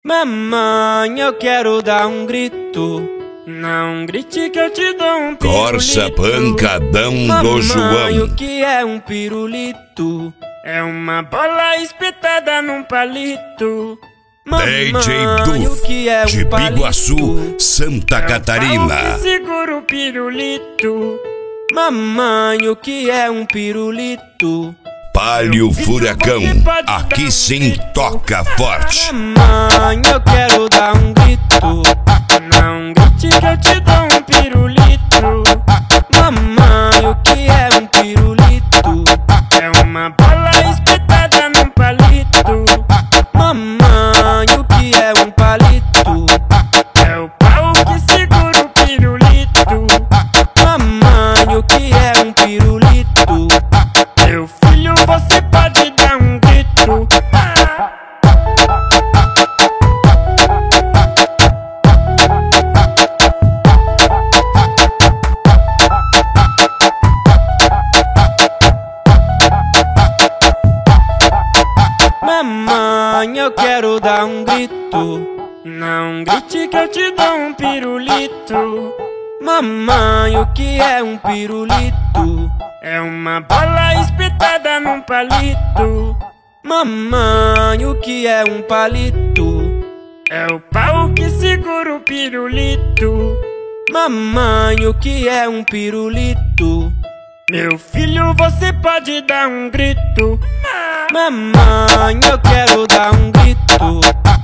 Mamãe, eu quero dar um grito. Não grite que eu te dou um pirulito. Corsa pancadão do João. Mamãe, o que é um pirulito? É uma bola espetada num palito. DJ Mamãe, o que é Duf, de um palito? Biguaçu, Santa Catarina. É o pau que segura o pirulito. Mamãe, o que é um pirulito? Palio Furacão, aqui sim toca forte. Mamãe, eu quero dar um grito. Não grite que eu te dou um pirulito. Mamãe, o que é um pirulito? É uma bola espetada num palito. Mamãe, o que é um palito? É o pau que segura o pirulito. Mamãe, o que é um pirulito? Meu filho, você pode dar um grito. Mamãe, eu quero dar um grito. Não grite que eu te dou um pirulito. Mamãe, o que é um pirulito? É uma bola espetada num palito. Mamãe, o que é um palito? É o pau que segura o pirulito. Mamãe, o que é um pirulito? Meu filho, você pode dar um grito. Mamãe, eu quero dar um grito.